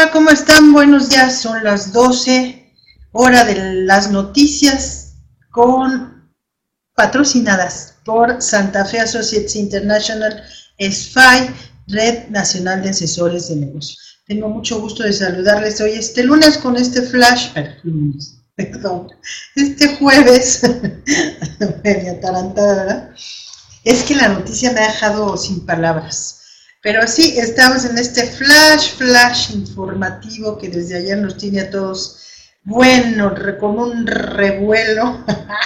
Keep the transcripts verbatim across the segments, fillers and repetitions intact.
Hola, ¿cómo están? Buenos días, son las doce, hora de las noticias, con patrocinadas por Santa Fe Associates International, S F I, Red Nacional de Asesores de Negocios. Tengo mucho gusto de saludarles hoy este lunes con este flash, perdón, este jueves, media atarantada, ¿verdad? Es que la noticia me ha dejado sin palabras. Pero sí, estamos en este flash, flash informativo que desde ayer nos tiene a todos, bueno, con un revuelo.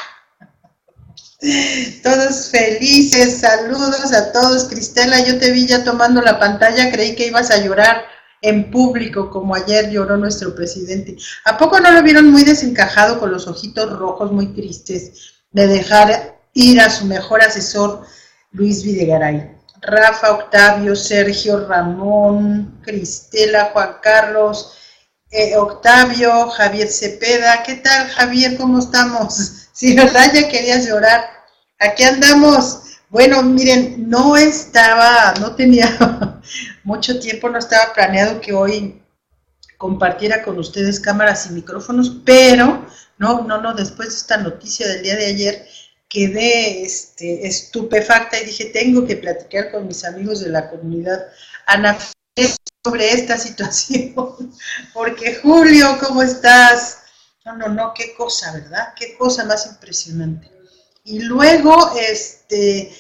Todos felices, saludos a todos. Cristela, yo te vi ya tomando la pantalla, creí que ibas a llorar en público, como ayer lloró nuestro presidente. ¿A poco no lo vieron muy desencajado, con los ojitos rojos, muy tristes, de dejar ir a su mejor asesor, Luis Videgaray? Rafa, Octavio, Sergio, Ramón, Cristela, Juan Carlos, eh, Octavio, Javier Cepeda. ¿Qué tal, Javier? ¿Cómo estamos? Si verdad ya querías llorar. Aquí andamos. Bueno, miren, no estaba, no tenía mucho tiempo, no estaba planeado que hoy compartiera con ustedes cámaras y micrófonos, pero no, no, no, después de esta noticia del día de ayer, quedé este, estupefacta y dije, tengo que platicar con mis amigos de la comunidad Ana Fe sobre esta situación, porque Julio, ¿cómo estás? No, no, no, qué cosa, ¿verdad? Qué cosa más impresionante. Y luego, este,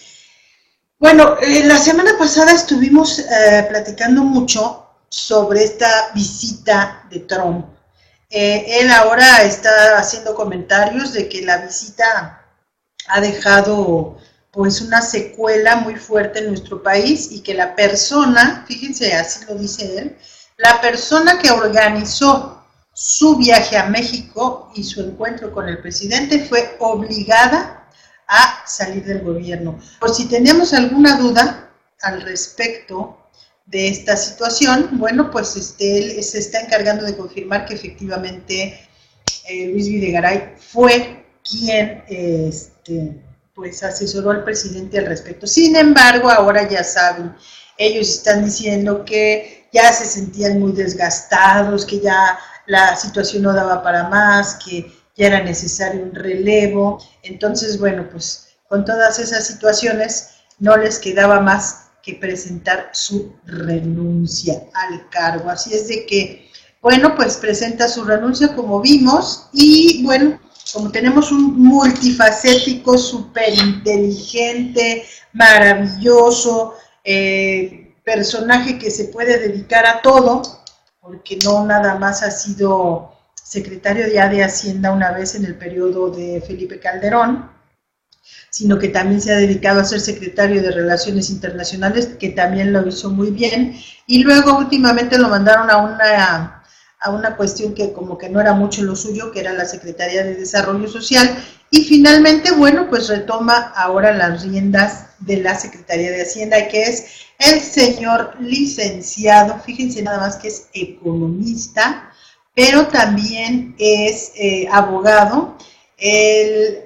bueno, eh, la semana pasada estuvimos eh, platicando mucho sobre esta visita de Trump. Eh, él ahora está haciendo comentarios de que la visita ha dejado pues una secuela muy fuerte en nuestro país y que la persona, fíjense, así lo dice él, la persona que organizó su viaje a México y su encuentro con el presidente fue obligada a salir del gobierno. Por si tenemos alguna duda al respecto de esta situación, bueno, pues este, él se está encargando de confirmar que efectivamente eh, Luis Videgaray fue quien este, pues asesoró al presidente al respecto. Sin embargo, ahora ya saben, ellos están diciendo que ya se sentían muy desgastados, que ya la situación no daba para más, que ya era necesario un relevo. Entonces, bueno, pues con todas esas situaciones no les quedaba más que presentar su renuncia al cargo. Así es de que, bueno, pues presenta su renuncia, como vimos, y bueno, como tenemos un multifacético, súper inteligente, maravilloso, eh, personaje que se puede dedicar a todo, porque no nada más ha sido secretario ya de Hacienda una vez en el periodo de Felipe Calderón, sino que también se ha dedicado a ser secretario de Relaciones Internacionales, que también lo hizo muy bien, y luego últimamente lo mandaron a una... a una cuestión que como que no era mucho lo suyo, que era la Secretaría de Desarrollo Social, y finalmente, bueno, pues retoma ahora las riendas de la Secretaría de Hacienda, que es el señor licenciado, fíjense nada más que es economista, pero también es eh, abogado, el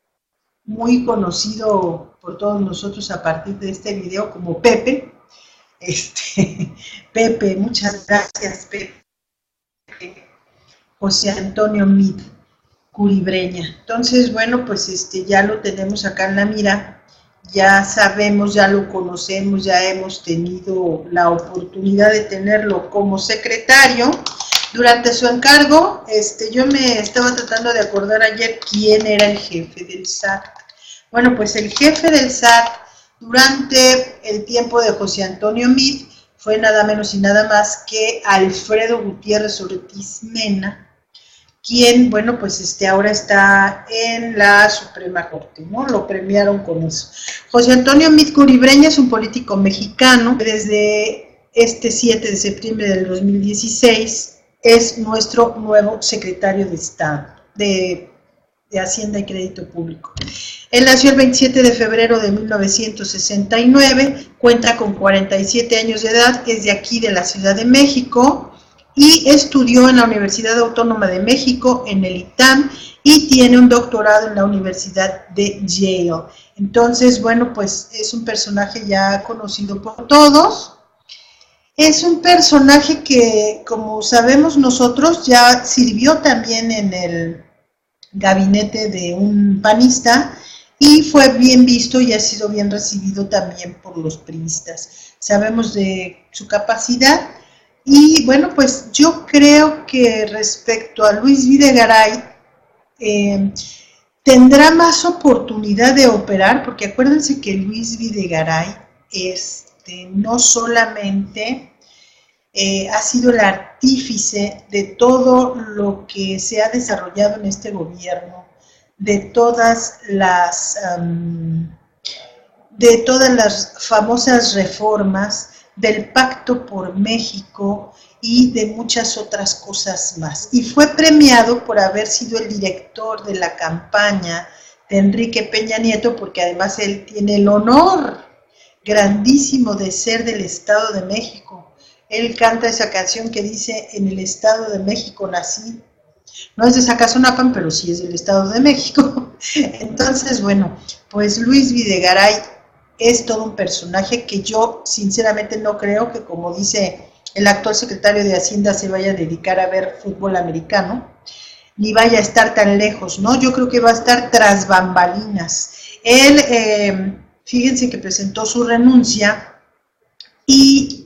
muy conocido por todos nosotros a partir de este video como Pepe, este, Pepe, muchas gracias, Pepe. José Antonio Meade Curibreña. Entonces, bueno, pues este ya lo tenemos acá en la mira, ya sabemos, ya lo conocemos, ya hemos tenido la oportunidad de tenerlo como secretario. Durante su encargo, este, yo me estaba tratando de acordar ayer quién era el jefe del S A T. Bueno, pues el jefe del S A T durante el tiempo de José Antonio Meade fue nada menos y nada más que Alfredo Gutiérrez Ortiz Mena, quien, bueno, pues este ahora está en la Suprema Corte, ¿no? Lo premiaron con eso. José Antonio Meade Curibreña es un político mexicano, desde este siete de septiembre del dos mil dieciséis es nuestro nuevo secretario de Estado, de, de Hacienda y Crédito Público. Él nació el veintisiete de febrero de mil novecientos sesenta y nueve, cuenta con cuarenta y siete años de edad, es de aquí de la Ciudad de México y estudió en la Universidad Autónoma de México, en el I T A M, y tiene un doctorado en la Universidad de Yale. Entonces, bueno, pues es un personaje ya conocido por todos. Es un personaje que, como sabemos nosotros, ya sirvió también en el gabinete de un panista y fue bien visto y ha sido bien recibido también por los priistas. Sabemos de su capacidad y bueno, pues yo creo que respecto a Luis Videgaray, eh, tendrá más oportunidad de operar, porque acuérdense que Luis Videgaray este, no solamente eh, ha sido el artífice de todo lo que se ha desarrollado en este gobierno, de todas las, um, de todas las famosas reformas, del Pacto por México y de muchas otras cosas más. Y fue premiado por haber sido el director de la campaña de Enrique Peña Nieto, porque además él tiene el honor grandísimo de ser del Estado de México. Él canta esa canción que dice: en el Estado de México nací. No es de Zacazonapan, pero sí es del Estado de México. Entonces, bueno, pues Luis Videgaray es todo un personaje que yo sinceramente no creo que, como dice el actual secretario de Hacienda, se vaya a dedicar a ver fútbol americano, ni vaya a estar tan lejos, ¿no? Yo creo que va a estar tras bambalinas. Él, eh, fíjense que presentó su renuncia y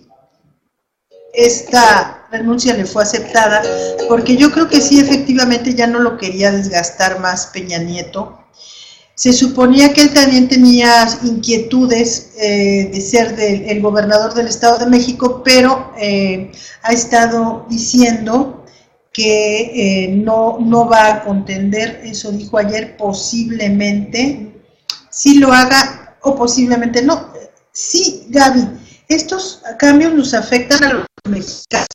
esta renuncia le fue aceptada porque yo creo que sí, efectivamente ya no lo quería desgastar más Peña Nieto. Se suponía que él también tenía inquietudes eh, de ser de, el gobernador del Estado de México, pero eh, ha estado diciendo que eh, no, no va a contender, eso dijo ayer, posiblemente sí lo haga o posiblemente no. Sí, Gaby, estos cambios nos afectan a los mexicanos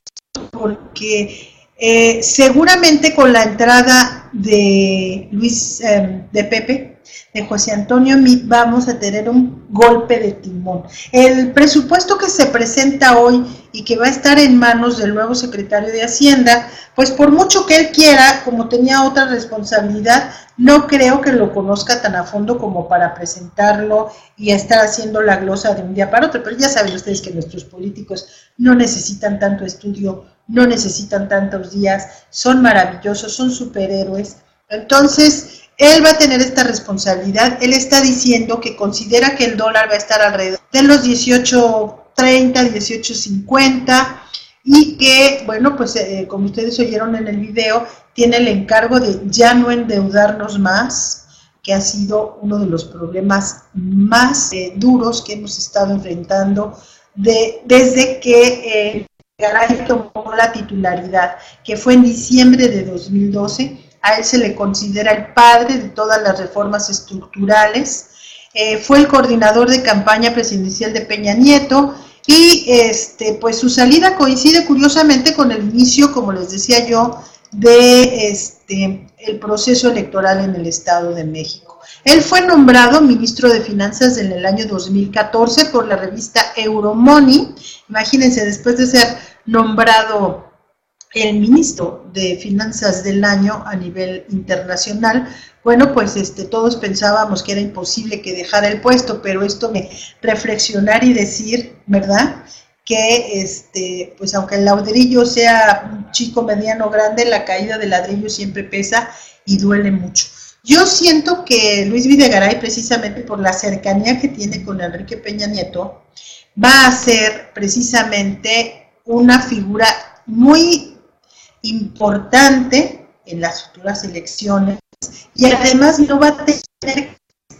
porque eh, seguramente con la entrada de Luis, eh, de Pepe, de José Antonio Meade, vamos a tener un golpe de timón. El presupuesto que se presenta hoy y que va a estar en manos del nuevo secretario de Hacienda, pues por mucho que él quiera, como tenía otra responsabilidad, no creo que lo conozca tan a fondo como para presentarlo y estar haciendo la glosa de un día para otro. Pero ya saben ustedes que nuestros políticos no necesitan tanto estudio, no necesitan tantos días, son maravillosos, son superhéroes. Entonces, él va a tener esta responsabilidad. Él está diciendo que considera que el dólar va a estar alrededor de los dieciocho treinta, dieciocho cincuenta y que, bueno, pues eh, como ustedes oyeron en el video, tiene el encargo de ya no endeudarnos más, que ha sido uno de los problemas más eh, duros que hemos estado enfrentando de, desde que eh, Garay tomó la titularidad, que fue en diciembre de dos mil doce. A él se le considera el padre de todas las reformas estructurales, eh, fue el coordinador de campaña presidencial de Peña Nieto y este, pues su salida coincide curiosamente con el inicio, como les decía yo, de este, el proceso electoral en el Estado de México. Él fue nombrado ministro de Finanzas en el año dos mil catorce por la revista Euromoney. Imagínense, después de ser nombrado el ministro de Finanzas del año a nivel internacional, bueno, pues este, todos pensábamos que era imposible que dejara el puesto, pero esto me reflexionar y decir, ¿verdad?, que este, pues aunque el ladrillo sea un chico, mediano, grande, la caída del ladrillo siempre pesa y duele mucho. Yo siento que Luis Videgaray, precisamente por la cercanía que tiene con Enrique Peña Nieto, va a ser precisamente una figura muy importante en las futuras elecciones y además no va a tener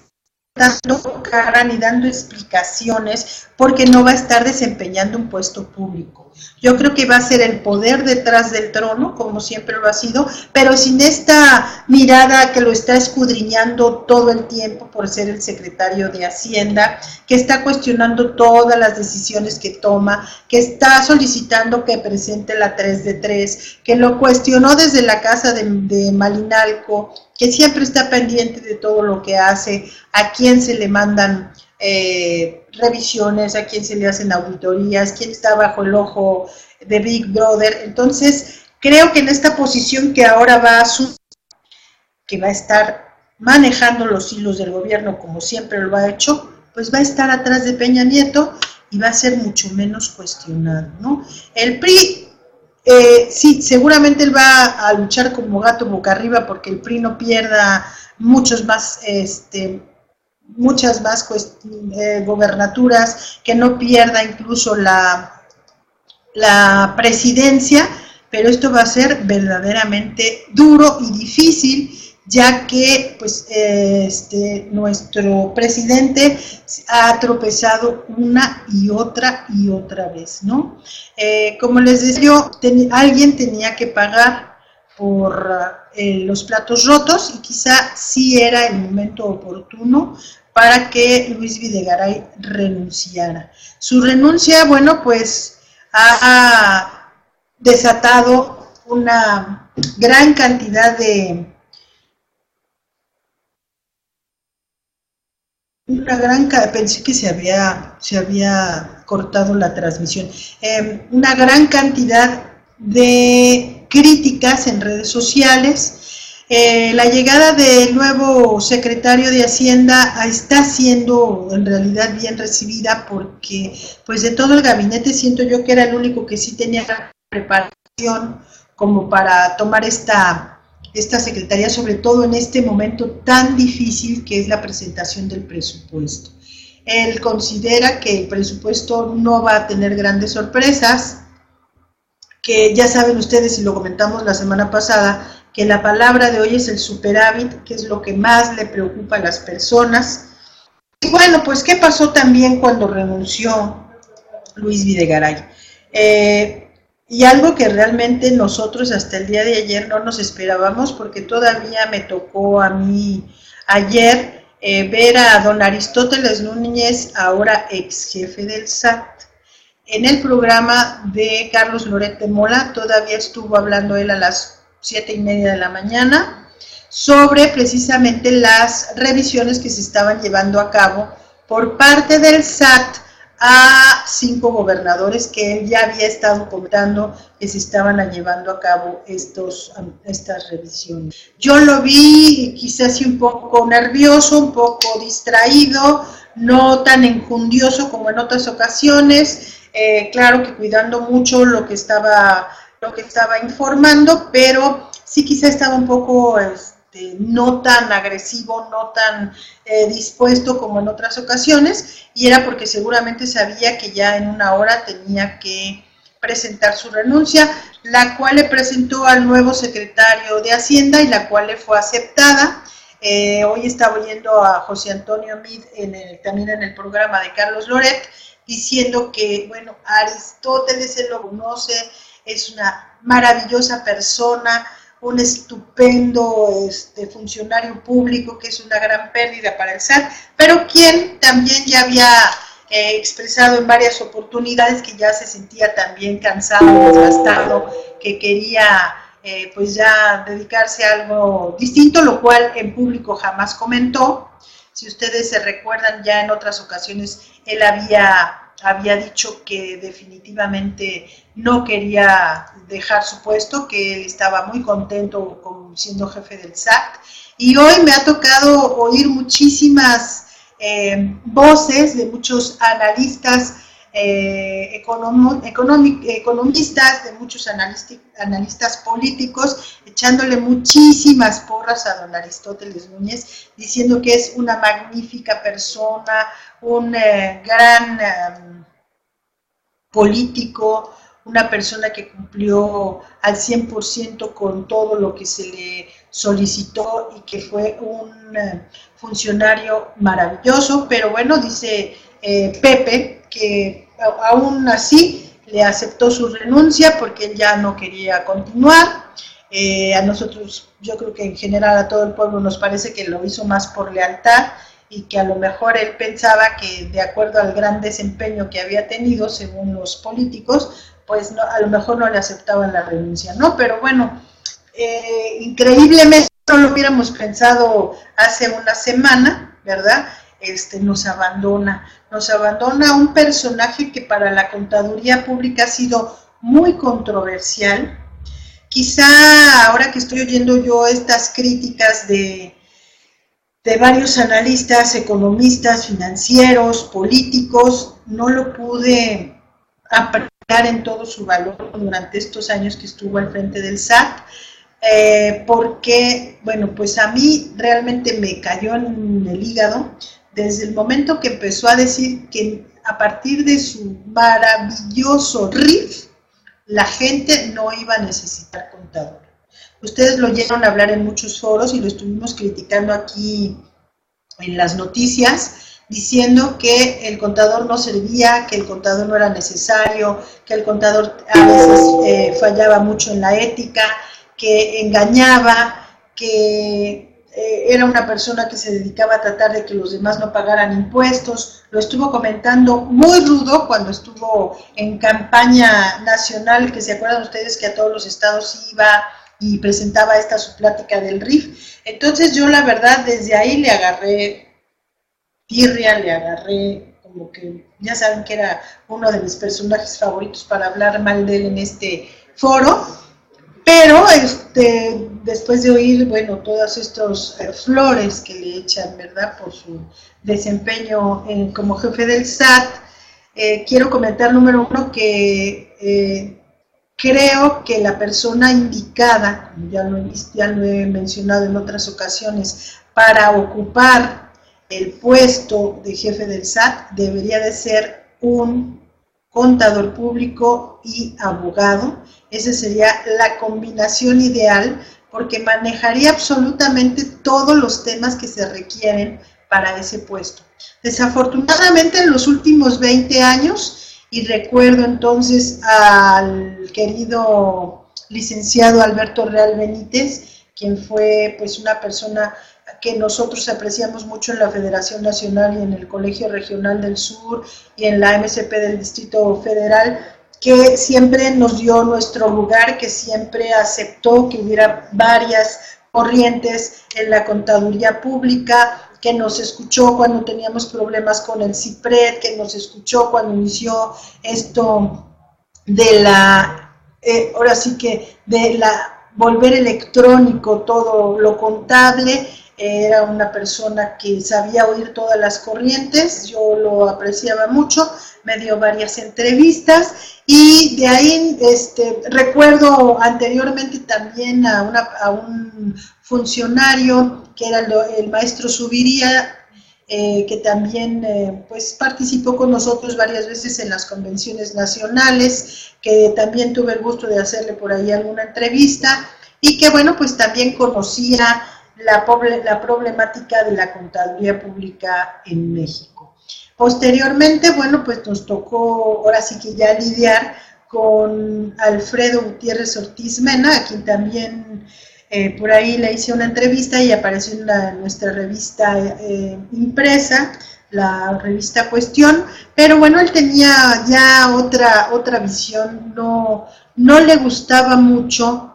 dando cara ni dando explicaciones porque no va a estar desempeñando un puesto público. Yo creo que va a ser el poder detrás del trono, como siempre lo ha sido, pero sin esta mirada que lo está escudriñando todo el tiempo por ser el secretario de Hacienda, que está cuestionando todas las decisiones que toma, que está solicitando que presente la tres de tres, que lo cuestionó desde la casa de, de Malinalco, que siempre está pendiente de todo lo que hace, a quién se le mandan eh, revisiones, a quién se le hacen auditorías, quién está bajo el ojo de Big Brother. Entonces, creo que en esta posición que ahora va a asumir, que va a estar manejando los hilos del gobierno como siempre lo ha hecho, pues va a estar atrás de Peña Nieto y va a ser mucho menos cuestionado, ¿no? El P R I, eh, sí, seguramente él va a luchar como gato boca arriba porque el P R I no pierda muchos más, este, muchas más eh, gobernaturas, que no pierda incluso la, la presidencia, pero esto va a ser verdaderamente duro y difícil, ya que pues este, nuestro presidente ha tropezado una y otra y otra vez, ¿no? Eh, como les decía yo, ten, alguien tenía que pagar por eh, los platos rotos y quizá sí era el momento oportuno para que Luis Videgaray renunciara. Su renuncia, bueno, pues ha desatado una gran cantidad de una gran pensé que se había se había cortado la transmisión eh, una gran cantidad de críticas en redes sociales. Eh, la llegada del nuevo secretario de Hacienda está siendo en realidad bien recibida porque pues de todo el gabinete siento yo que era el único que sí tenía preparación como para tomar esta esta secretaría, sobre todo en este momento tan difícil que es la presentación del presupuesto. Él considera que el presupuesto no va a tener grandes sorpresas, que ya saben ustedes, y lo comentamos la semana pasada, que la palabra de hoy es el superávit, que es lo que más le preocupa a las personas. Y bueno, pues ¿qué pasó también cuando renunció Luis Videgaray? Eh, Y algo que realmente nosotros hasta el día de ayer no nos esperábamos, porque todavía me tocó a mí ayer eh, ver a don Aristóteles Núñez, ahora ex jefe del S A T, en el programa de Carlos Loret de Mola. Todavía estuvo hablando él a las siete y media de la mañana sobre precisamente las revisiones que se estaban llevando a cabo por parte del S A T a cinco gobernadores que él ya había estado comentando que se estaban llevando a cabo estos, estas revisiones. Yo lo vi quizás un poco nervioso, un poco distraído, no tan enjundioso como en otras ocasiones, eh, claro que cuidando mucho lo que estaba, lo que estaba informando, pero sí quizá estaba un poco este, no tan agresivo, no tan eh, dispuesto como en otras ocasiones, y era porque seguramente sabía que ya en una hora tenía que presentar su renuncia, la cual le presentó al nuevo secretario de Hacienda y la cual le fue aceptada. Eh, hoy estaba oyendo a José Antonio Meade en el, también en el programa de Carlos Loret, diciendo que, bueno, Aristóteles él lo conoce, es una maravillosa persona, un estupendo este, funcionario público, que es una gran pérdida para el S A T, pero quien también ya había eh, expresado en varias oportunidades que ya se sentía también cansado, desgastado, que quería eh, pues ya dedicarse a algo distinto, lo cual en público jamás comentó. Si ustedes se recuerdan, ya en otras ocasiones él había había dicho que definitivamente no quería dejar su puesto, que él estaba muy contento como siendo jefe del S A T, y hoy me ha tocado oír muchísimas eh, voces de muchos analistas, eh, econom economistas, de muchos analistas políticos, echándole muchísimas porras a don Aristóteles Núñez, diciendo que es una magnífica persona, un eh, gran eh, político, una persona que cumplió al cien por ciento con todo lo que se le solicitó y que fue un eh, funcionario maravilloso, pero bueno, dice eh, Pepe que aún así le aceptó su renuncia porque él ya no quería continuar. Eh, a nosotros, yo creo que en general a todo el pueblo nos parece que lo hizo más por lealtad, y que a lo mejor él pensaba que de acuerdo al gran desempeño que había tenido según los políticos, pues no, a lo mejor no le aceptaban la renuncia, ¿no? Pero bueno, eh, increíblemente no lo hubiéramos pensado hace una semana, ¿verdad? Este, nos abandona, nos abandona un personaje que para la contaduría pública ha sido muy controversial. Quizá ahora que estoy oyendo yo estas críticas de de varios analistas, economistas, financieros, políticos, no lo pude apreciar en todo su valor durante estos años que estuvo al frente del S A T, eh, porque, bueno, pues a mí realmente me cayó en el hígado desde el momento que empezó a decir que a partir de su maravilloso R I F, la gente no iba a necesitar contador. Ustedes lo llegaron a hablar en muchos foros y lo estuvimos criticando aquí en las noticias, diciendo que el contador no servía, que el contador no era necesario, que el contador a veces eh, fallaba mucho en la ética, que engañaba, que eh, era una persona que se dedicaba a tratar de que los demás no pagaran impuestos. Lo estuvo comentando muy rudo cuando estuvo en campaña nacional, que se acuerdan ustedes que a todos los estados iba y presentaba esta su plática del R I F. Entonces yo la verdad desde ahí le agarré tirria, le agarré como que, ya saben que era uno de mis personajes favoritos para hablar mal de él en este foro, pero este, después de oír, bueno, todas estas eh, flores que le echan, ¿verdad?, por su desempeño en, como jefe del S A T, eh, quiero comentar, número uno, que eh, creo que la persona indicada, como ya lo, ya lo he mencionado en otras ocasiones, para ocupar el puesto de jefe del S A T debería de ser un contador público y abogado. Esa sería la combinación ideal, porque manejaría absolutamente todos los temas que se requieren para ese puesto. Desafortunadamente en los últimos veinte años, y recuerdo entonces al querido licenciado Alberto Real Benítez, quien fue pues una persona que nosotros apreciamos mucho en la Federación Nacional y en el Colegio Regional del Sur y en la M C P del Distrito Federal, que siempre nos dio nuestro lugar, que siempre aceptó que hubiera varias corrientes en la contaduría pública, que nos escuchó cuando teníamos problemas con el CIPRED, que nos escuchó cuando inició esto de la, eh, ahora sí que de la volver electrónico todo lo contable. Era una persona que sabía oír todas las corrientes, yo lo apreciaba mucho, me dio varias entrevistas y de ahí este, recuerdo anteriormente también a, una, a un funcionario que era el, el maestro Subiría, eh, que también eh, pues participó con nosotros varias veces en las convenciones nacionales, que también tuve el gusto de hacerle por ahí alguna entrevista y que bueno, pues también conocía La, la problemática de la contaduría pública en México. Posteriormente, bueno, pues nos tocó ahora sí que ya lidiar con Alfredo Gutiérrez Ortiz Mena, a quien también eh, por ahí le hice una entrevista y apareció en la, nuestra revista eh, impresa, la revista Cuestión, pero bueno, él tenía ya otra, otra visión, no, no le gustaba mucho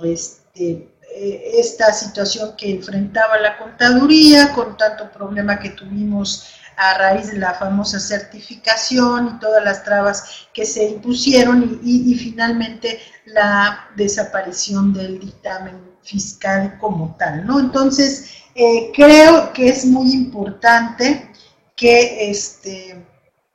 este, esta situación que enfrentaba la contaduría, con tanto problema que tuvimos a raíz de la famosa certificación y todas las trabas que se impusieron y, y, y finalmente la desaparición del dictamen fiscal como tal, ¿no? Entonces, eh, creo que es muy importante que este,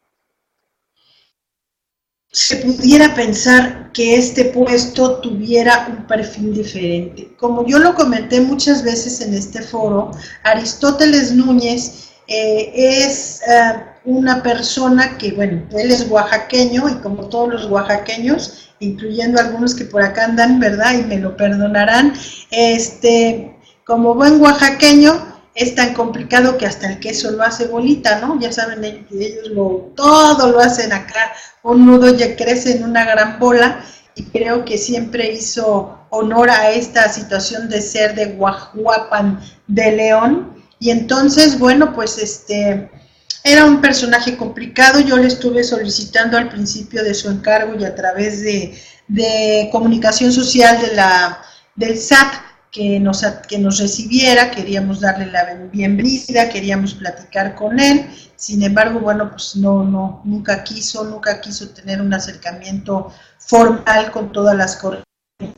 se pudiera pensar que este puesto tuviera un perfil diferente. Como yo lo comenté muchas veces en este foro, Aristóteles Núñez eh, es uh, una persona que, bueno, él es oaxaqueño y como todos los oaxaqueños, incluyendo algunos que por acá andan, ¿verdad? Y me lo perdonarán, este, como buen oaxaqueño, es tan complicado que hasta el queso lo hace bolita, ¿no? Ya saben, ellos lo, todo lo hacen acá, un nudo ya crece en una gran bola, y creo que siempre hizo honor a esta situación de ser de Guajuapan de León, y entonces, bueno, pues este, era un personaje complicado. Yo le estuve solicitando al principio de su encargo y a través de, de comunicación social de la, del S A T, que nos, que nos recibiera, queríamos darle la bienvenida, queríamos platicar con él, sin embargo, bueno, pues no, no, nunca quiso, nunca quiso tener un acercamiento formal con todas las corrientes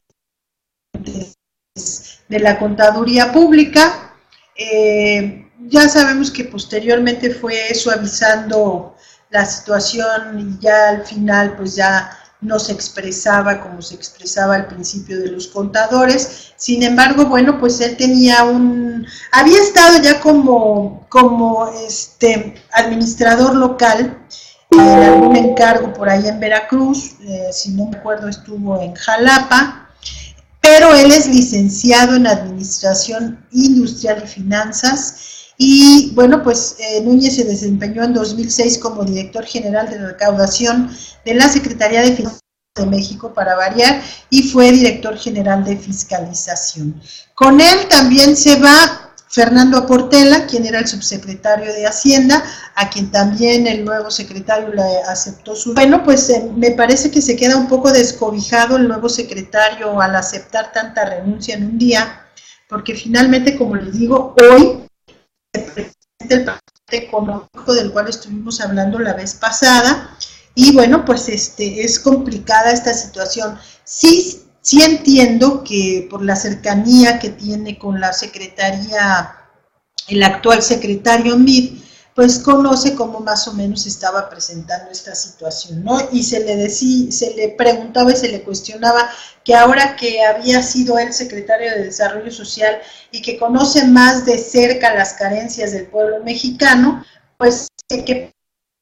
de la contaduría pública. Eh, ya sabemos que posteriormente fue suavizando la situación y ya al final pues ya no se expresaba como se expresaba al principio de los contadores. Sin embargo, bueno, pues él tenía un, había estado ya como, como este administrador local en algún encargo por ahí en Veracruz, eh, si no me acuerdo estuvo en Jalapa, pero él es licenciado en Administración Industrial y Finanzas. Y bueno, pues eh, Núñez se desempeñó en dos mil seis como director general de recaudación de la Secretaría de Finanzas de México, para variar, y fue director general de fiscalización. Con él también se va Fernando Aportela, quien era el subsecretario de Hacienda, a quien también el nuevo secretario le aceptó su... Bueno, pues eh, me parece que se queda un poco descobijado el nuevo secretario al aceptar tanta renuncia en un día, porque finalmente, como les digo, hoy se presenta el paquete económico del cual estuvimos hablando la vez pasada, y bueno, pues este es complicada esta situación. Sí, sí entiendo que por la cercanía que tiene con la Secretaría, el actual secretario Mid, pues conoce cómo más o menos estaba presentando esta situación, ¿no? Y se le decía, se le preguntaba y se le cuestionaba que ahora que había sido el secretario de Desarrollo Social y que conoce más de cerca las carencias del pueblo mexicano, pues que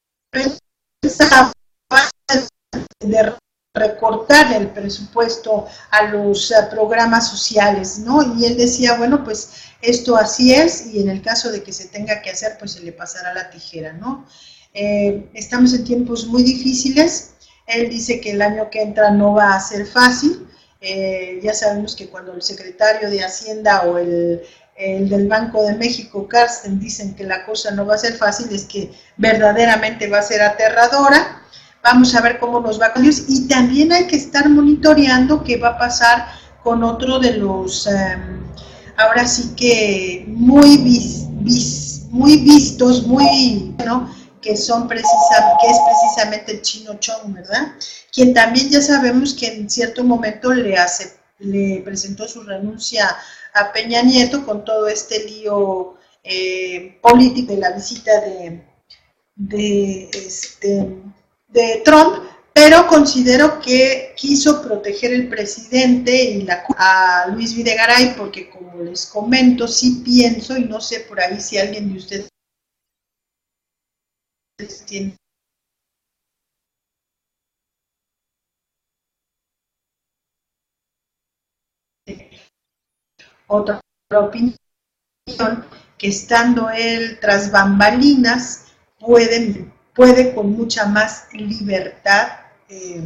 pensaba de recortar el presupuesto a los uh, programas sociales, ¿no? Y él decía, bueno, pues esto así es, y en el caso de que se tenga que hacer, pues se le pasará la tijera, ¿no? Eh, estamos en tiempos muy difíciles. Él dice que el año que entra no va a ser fácil. Eh, ya sabemos que cuando el secretario de Hacienda o el, el del Banco de México, Carsten, dicen que la cosa no va a ser fácil, es que verdaderamente va a ser aterradora. Vamos a ver cómo nos va con ellos, y también hay que estar monitoreando qué va a pasar con otro de los, um, ahora sí que muy, vis, vis, muy vistos, muy, ¿no? que son precisamente, que es precisamente el Chino Chong, ¿verdad? Quien también ya sabemos que en cierto momento le, hace, le presentó su renuncia a Peña Nieto con todo este lío eh, político de la visita de, de este... de Trump, pero considero que quiso proteger el presidente y la, a Luis Videgaray, porque como les comento, sí pienso, y no sé por ahí si alguien de ustedes tiene otra opinión, que estando él tras bambalinas, puede, puede con mucha más libertad eh,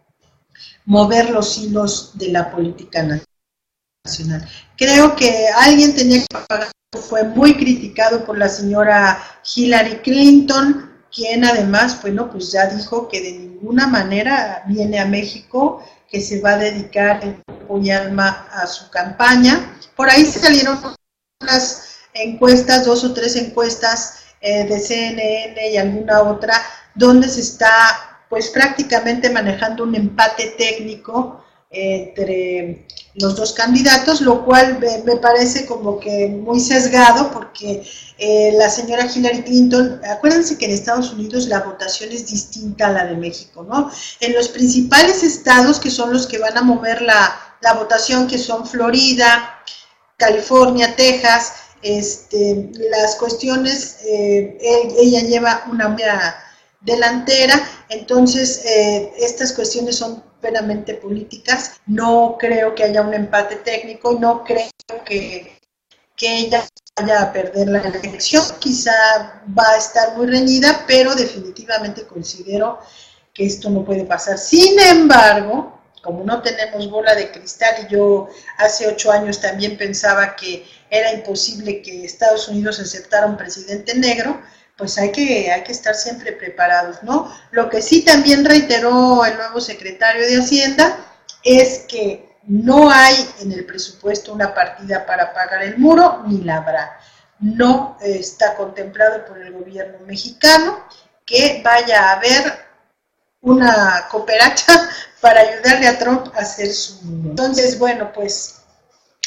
mover los hilos de la política nacional. Creo que alguien tenía que pagar, fue muy criticado por la señora Hillary Clinton, quien además, bueno, pues ya dijo que de ninguna manera viene a México, que se va a dedicar en cuerpo y alma a su campaña. Por ahí salieron unas encuestas, dos o tres encuestas eh, de C N N y alguna otra, donde se está pues prácticamente manejando un empate técnico entre los dos candidatos, lo cual me, me parece como que muy sesgado, porque eh, la señora Hillary Clinton, acuérdense que en Estados Unidos la votación es distinta a la de México, ¿no? En los principales estados, que son los que van a mover la, la votación, que son Florida, California, Texas, este, las cuestiones, eh, él, ella lleva una delantera, entonces eh, estas cuestiones son plenamente políticas. No creo que haya un empate técnico, no creo que, que ella vaya a perder la elección, quizá va a estar muy reñida, pero definitivamente considero que esto no puede pasar. Sin embargo, como no tenemos bola de cristal, y yo hace ocho años también pensaba que era imposible que Estados Unidos aceptara un presidente negro, pues hay que, hay que estar siempre preparados, ¿no? Lo que sí también reiteró el nuevo secretario de Hacienda es que no hay en el presupuesto una partida para pagar el muro, ni la habrá. No eh, está contemplado por el gobierno mexicano que vaya a haber una cooperacha para ayudarle a Trump a hacer su muro. Entonces, bueno, pues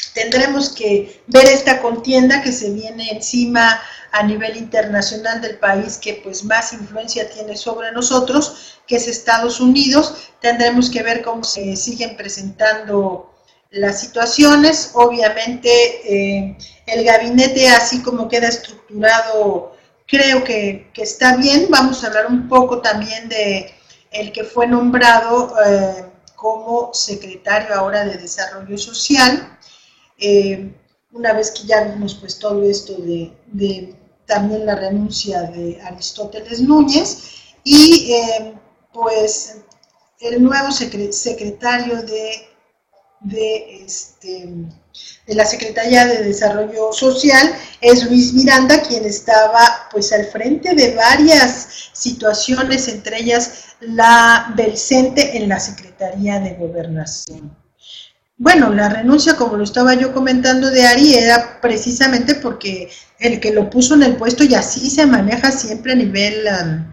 Tendremos que ver esta contienda que se viene encima a nivel internacional del país que pues más influencia tiene sobre nosotros, que es Estados Unidos. Tendremos que ver cómo se siguen presentando las situaciones. Obviamente eh, el gabinete así como queda estructurado creo que, que está bien. Vamos a hablar un poco también de el que fue nombrado eh, como secretario ahora de Desarrollo Social. Eh, una vez que ya vimos pues todo esto de, de también la renuncia de Aristóteles Núñez y eh, pues el nuevo secretario de, de, este, de la Secretaría de Desarrollo Social es Luis Miranda, quien estaba pues al frente de varias situaciones, entre ellas la del CENTE en la Secretaría de Gobernación. Bueno, la renuncia, como lo estaba yo comentando de Ari, era precisamente porque el que lo puso en el puesto, y así se maneja siempre a nivel um,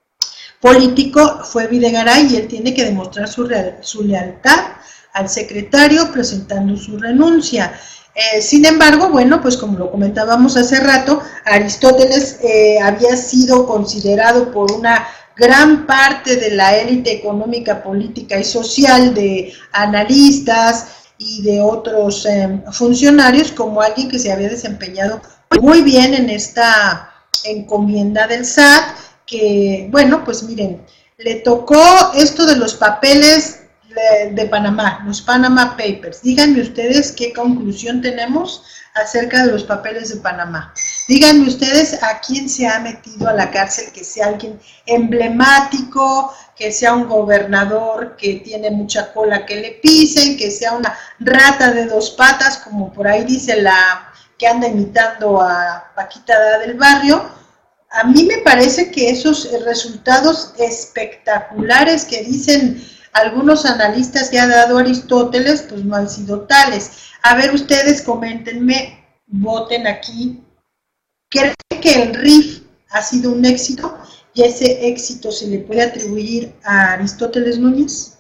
político, fue Videgaray, y él tiene que demostrar su, real, su lealtad al secretario presentando su renuncia. Eh, sin embargo, bueno, pues como lo comentábamos hace rato, Aristóteles eh, había sido considerado por una gran parte de la élite económica, política y social, de analistas y de otros eh, funcionarios, como alguien que se había desempeñado muy bien en esta encomienda del S A T, que, bueno, pues miren, le tocó esto de los papeles de, de Panamá, los Panama Papers. Díganme ustedes qué conclusión tenemos acerca de los papeles de Panamá. Díganme ustedes a quién se ha metido a la cárcel, que sea alguien emblemático, que sea un gobernador que tiene mucha cola que le pisen, que sea una rata de dos patas, como por ahí dice la que anda imitando a Paquita del Barrio. A mí me parece que esos resultados espectaculares que dicen algunos analistas que ha dado Aristóteles, pues no han sido tales. A ver, ustedes coméntenme, voten aquí. ¿Creen que el R I F ha sido un éxito y ese éxito se le puede atribuir a Aristóteles Núñez?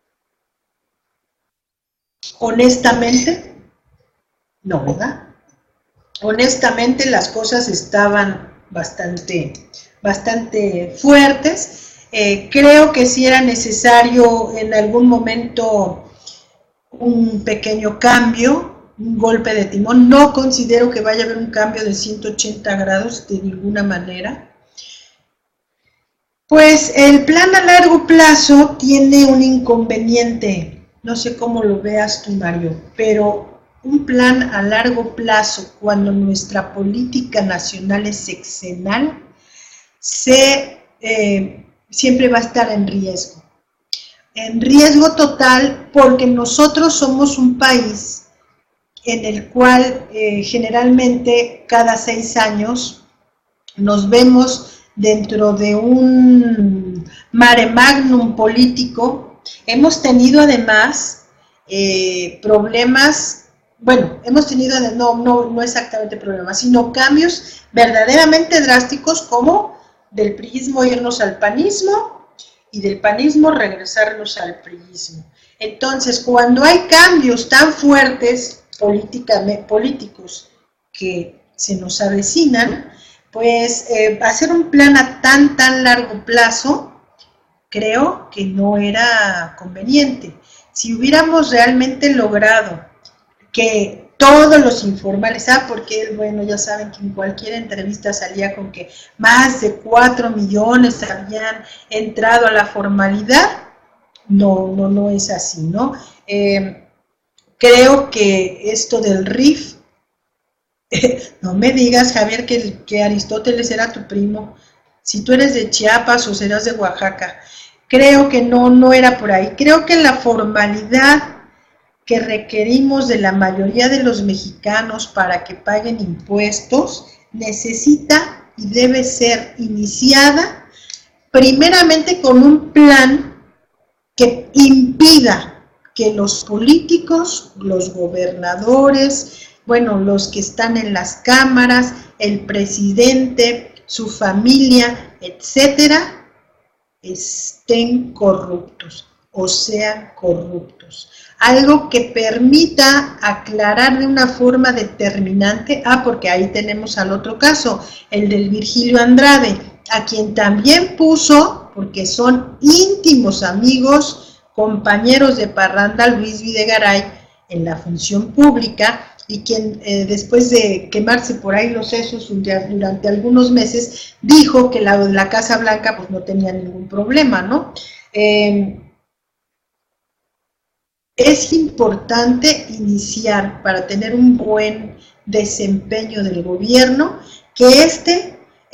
Honestamente, no, ¿verdad? Honestamente las cosas estaban bastante, bastante fuertes. Eh, creo que sí era necesario en algún momento un pequeño cambio, un golpe de timón. No considero que vaya a haber un cambio de ciento ochenta grados de ninguna manera. Pues el plan a largo plazo tiene un inconveniente, no sé cómo lo veas tú, Mario, pero un plan a largo plazo, cuando nuestra política nacional es sexenal, se, eh, siempre va a estar en riesgo. En riesgo total, porque nosotros somos un país en el cual eh, generalmente cada seis años nos vemos dentro de un mare magnum político. Hemos tenido además eh, problemas, bueno, hemos tenido, no, no, no exactamente problemas, sino cambios verdaderamente drásticos, como del priismo irnos al panismo y del panismo regresarnos al priismo. Entonces, cuando hay cambios tan fuertes políticos que se nos avecinan, pues eh, hacer un plan a tan, tan largo plazo, creo que no era conveniente. Si hubiéramos realmente logrado que todos los informales, ah, porque, bueno, ya saben que en cualquier entrevista salía con que más de cuatro millones habían entrado a la formalidad, no, no, no es así, ¿no? Eh, creo que esto del R I F, no me digas, Javier, que, que Aristóteles era tu primo. Si tú eres de Chiapas o serás de Oaxaca, creo que no, no era por ahí. Creo que la formalidad que requerimos de la mayoría de los mexicanos para que paguen impuestos necesita y debe ser iniciada primeramente con un plan que impida que los políticos, los gobernadores, bueno, los que están en las cámaras, el presidente, su familia, etcétera, estén corruptos. o sean corruptos. Algo que permita aclarar de una forma determinante, ah, porque ahí tenemos al otro caso, el del Virgilio Andrade, a quien también puso, porque son íntimos amigos, compañeros de parranda, Luis Videgaray, en la función pública, y quien eh, después de quemarse por ahí los sesos durante algunos meses, dijo que la, la Casa Blanca pues no tenía ningún problema, ¿no? Eh, es importante iniciar para tener un buen desempeño del gobierno, que éste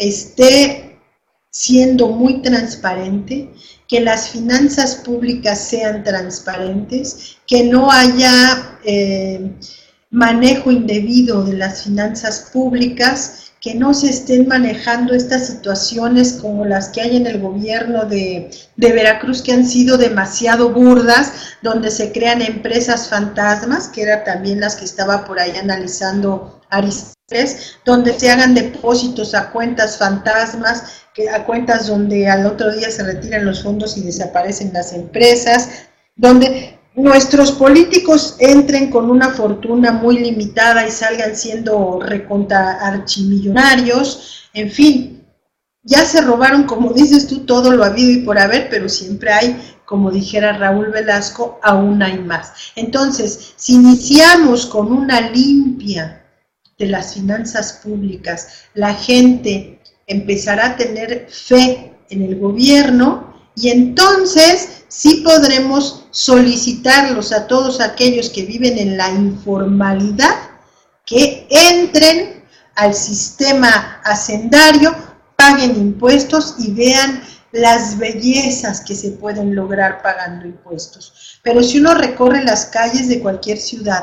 esté siendo muy transparente, que las finanzas públicas sean transparentes, que no haya eh, manejo indebido de las finanzas públicas, que no se estén manejando estas situaciones como las que hay en el gobierno de, de Veracruz, que han sido demasiado burdas, donde se crean empresas fantasmas, que eran también las que estaba por ahí analizando Aristóteles, donde se hagan depósitos a cuentas fantasmas, que, a cuentas donde al otro día se retiran los fondos y desaparecen las empresas, donde nuestros políticos entren con una fortuna muy limitada y salgan siendo recontra archimillonarios, en fin, ya se robaron, como dices tú, todo lo habido y por haber, pero siempre hay, como dijera Raúl Velasco, aún hay más. Entonces, si iniciamos con una limpia de las finanzas públicas, la gente empezará a tener fe en el gobierno y entonces sí podremos solicitarlos a todos aquellos que viven en la informalidad que entren al sistema hacendario, paguen impuestos y vean las bellezas que se pueden lograr pagando impuestos. Pero si uno recorre las calles de cualquier ciudad,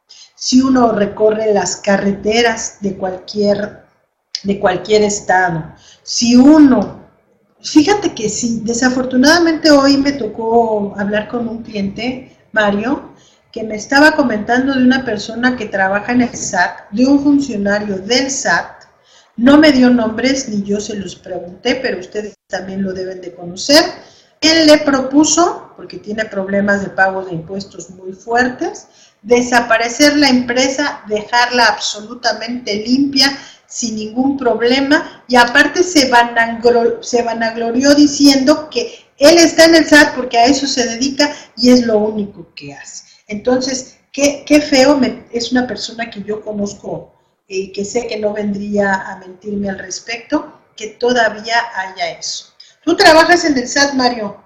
si uno recorre las carreteras de cualquier, de cualquier estado, si uno... Fíjate que sí, desafortunadamente hoy me tocó hablar con un cliente, Mario, que me estaba comentando de una persona que trabaja en el S A T, de un funcionario del S A T, no me dio nombres ni yo se los pregunté, pero ustedes también lo deben de conocer. Él le propuso, porque tiene problemas de pago de impuestos muy fuertes, desaparecer la empresa, dejarla absolutamente limpia, sin ningún problema, y aparte se, vanaglo, se vanaglorió diciendo que él está en el S A T porque a eso se dedica y es lo único que hace. Entonces, qué, qué feo, me, es una persona que yo conozco y eh, que sé que no vendría a mentirme al respecto, que todavía haya eso. ¿Tú trabajas en el S A T, Mario?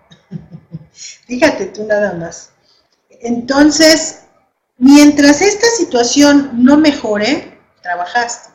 Fíjate tú nada más. Entonces, mientras esta situación no mejore, trabajaste.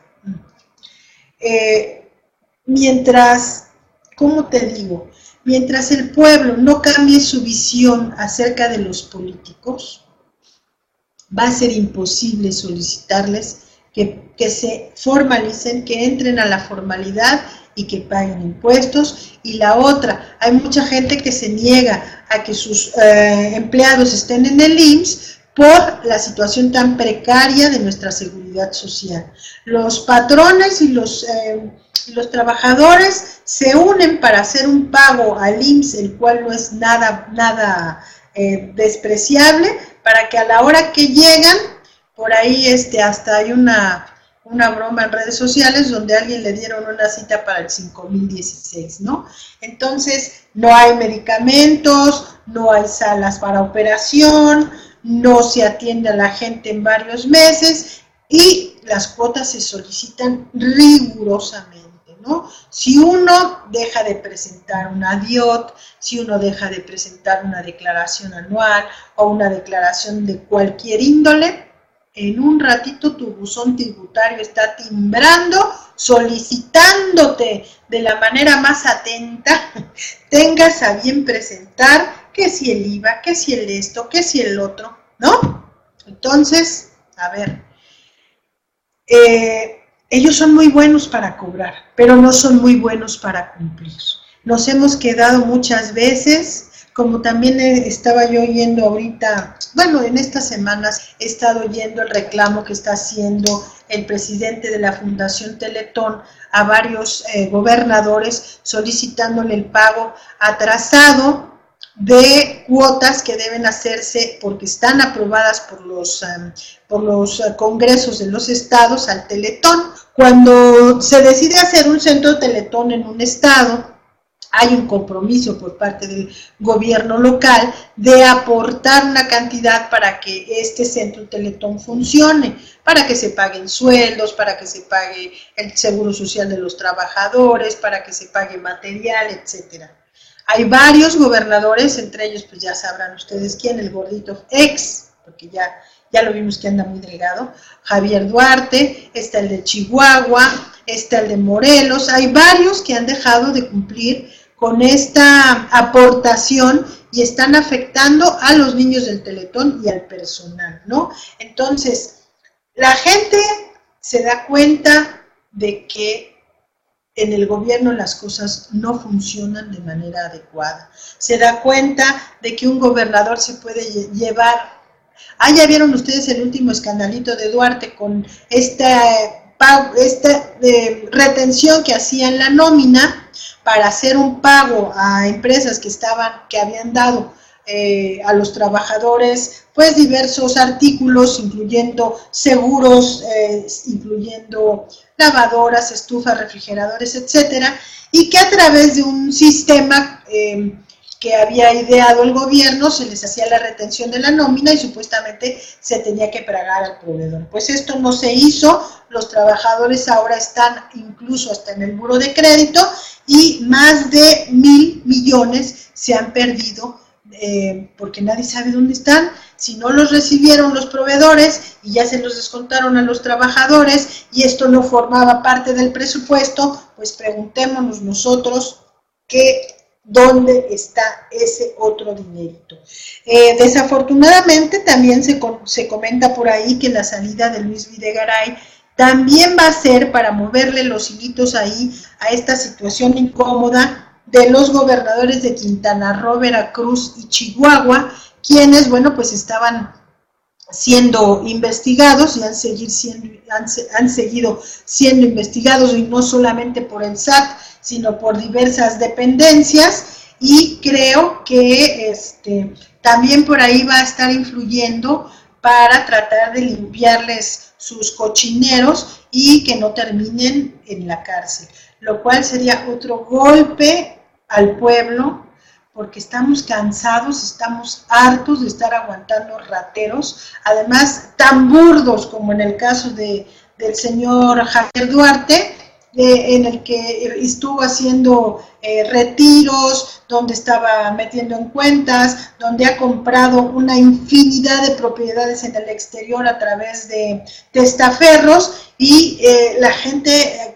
Eh, mientras, ¿cómo te digo? Mientras el pueblo no cambie su visión acerca de los políticos, va a ser imposible solicitarles que, que se formalicen, que entren a la formalidad y que paguen impuestos. Y la otra, hay mucha gente que se niega a que sus eh, empleados estén en el I M S S por la situación tan precaria de nuestra seguridad social. Los patrones y los, eh, los trabajadores se unen para hacer un pago al I M S S, el cual no es nada, nada eh, despreciable, para que a la hora que llegan, por ahí este, hasta hay una, una broma en redes sociales donde a alguien le dieron una cita para el cinco mil dieciséis, ¿no? Entonces, no hay medicamentos, no hay salas para operación, no se atiende a la gente en varios meses y las cuotas se solicitan rigurosamente, ¿no? Si uno deja de presentar una D I O T, si uno deja de presentar una declaración anual o una declaración de cualquier índole, en un ratito tu buzón tributario está timbrando, solicitándote de la manera más atenta, tengas a bien presentar que si el I V A, que si el esto, que si el otro, ¿no? Entonces, a ver, eh, ellos son muy buenos para cobrar, pero no son muy buenos para cumplir. Nos hemos quedado muchas veces, como también estaba yo oyendo ahorita, bueno, en estas semanas he estado oyendo el reclamo que está haciendo el presidente de la Fundación Teletón a varios eh, gobernadores solicitándole el pago atrasado de cuotas que deben hacerse porque están aprobadas por los, um, por los uh, congresos de los estados al Teletón. Cuando se decide hacer un centro Teletón en un estado, hay un compromiso por parte del gobierno local de aportar una cantidad para que este centro Teletón funcione, para que se paguen sueldos, para que se pague el seguro social de los trabajadores, para que se pague material, etcétera. Hay varios gobernadores, entre ellos pues ya sabrán ustedes quién, el gordito ex, porque ya, ya lo vimos que anda muy delgado, Javier Duarte, está el de Chihuahua, está el de Morelos, hay varios que han dejado de cumplir con esta aportación y están afectando a los niños del Teletón y al personal, ¿no? Entonces, la gente se da cuenta de que en el gobierno las cosas no funcionan de manera adecuada. Se da cuenta de que un gobernador se puede llevar. Ah, ya vieron ustedes el último escandalito de Duarte con esta, esta eh, retención que hacía en la nómina para hacer un pago a empresas que estaban, que habían dado eh, a los trabajadores, pues diversos artículos, incluyendo seguros, eh, incluyendo lavadoras, estufas, refrigeradores, etcétera, y que a través de un sistema eh, que había ideado el gobierno, se les hacía la retención de la nómina y supuestamente se tenía que pagar al proveedor. Pues esto no se hizo, los trabajadores ahora están incluso hasta en el buro de crédito y más de mil millones se han perdido eh, porque nadie sabe dónde están. Si no los recibieron los proveedores y ya se los descontaron a los trabajadores y esto no formaba parte del presupuesto, pues preguntémonos nosotros qué ¿dónde está ese otro dinerito? Eh, desafortunadamente también se, se comenta por ahí que la salida de Luis Videgaray también va a ser para moverle los hilitos ahí a esta situación incómoda de los gobernadores de Quintana Roo, Veracruz y Chihuahua, quienes, bueno, pues estaban siendo investigados y han, seguir siendo, han, han seguido siendo investigados y no solamente por el S A T, sino por diversas dependencias, y creo que este, también por ahí va a estar influyendo para tratar de limpiarles sus cochineros y que no terminen en la cárcel, lo cual sería otro golpe al pueblo, porque estamos cansados, estamos hartos de estar aguantando rateros, además tan burdos como en el caso de, del señor Javier Duarte, Eh, en el que estuvo haciendo eh, retiros, donde estaba metiendo en cuentas, donde ha comprado una infinidad de propiedades en el exterior a través de testaferros y eh, la gente, eh,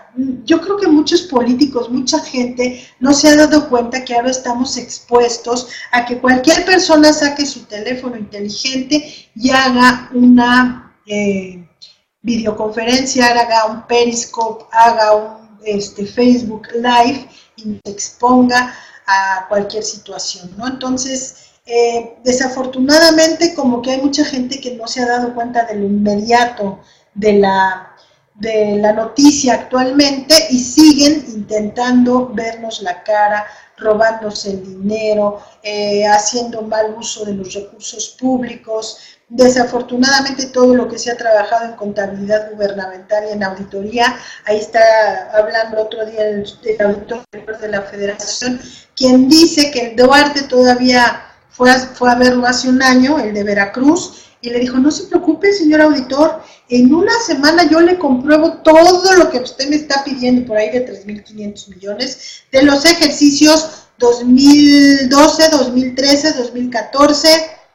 yo creo que muchos políticos, mucha gente no se ha dado cuenta que ahora estamos expuestos a que cualquier persona saque su teléfono inteligente y haga una Eh, videoconferencia, haga un Periscope, haga un este, Facebook Live y nos exponga a cualquier situación, ¿no? Entonces, eh, desafortunadamente, como que hay mucha gente que no se ha dado cuenta de lo inmediato de la, de la noticia actualmente y siguen intentando vernos la cara, robándose el dinero, eh, haciendo mal uso de los recursos públicos. Desafortunadamente todo lo que se ha trabajado en contabilidad gubernamental y en auditoría, ahí está hablando otro día el, el auditor de la Federación, quien dice que Duarte todavía fue a, fue a verlo hace un año, el de Veracruz, y le dijo, no se preocupe, señor auditor, en una semana yo le compruebo todo lo que usted me está pidiendo, por ahí de tres mil quinientos millones, de los ejercicios dos mil doce, dos mil trece, dos mil catorce,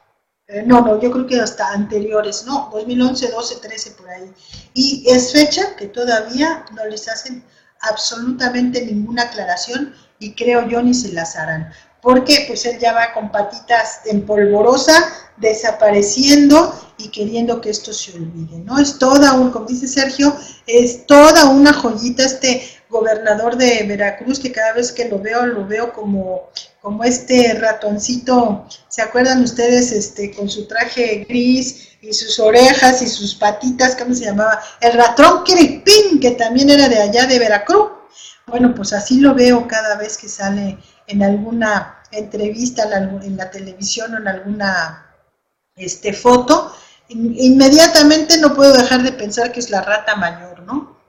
eh, no, no, yo creo que hasta anteriores, no, dos mil once, doce, trece, por ahí. Y es fecha que todavía no les hacen absolutamente ninguna aclaración y creo yo ni se las harán. Porque pues él ya va con patitas en polvorosa, desapareciendo y queriendo que esto se olvide, ¿no? Es toda un, como dice Sergio, es toda una joyita este gobernador de Veracruz, que cada vez que lo veo, lo veo como, como este ratoncito, ¿se acuerdan ustedes? Este, con su traje gris y sus orejas y sus patitas, ¿cómo se llamaba? El ratón Kiripín, que también era de allá de Veracruz. Bueno, pues así lo veo cada vez que sale en alguna entrevista en la, en la televisión o en alguna este, foto, inmediatamente no puedo dejar de pensar que es la rata mayor, ¿no?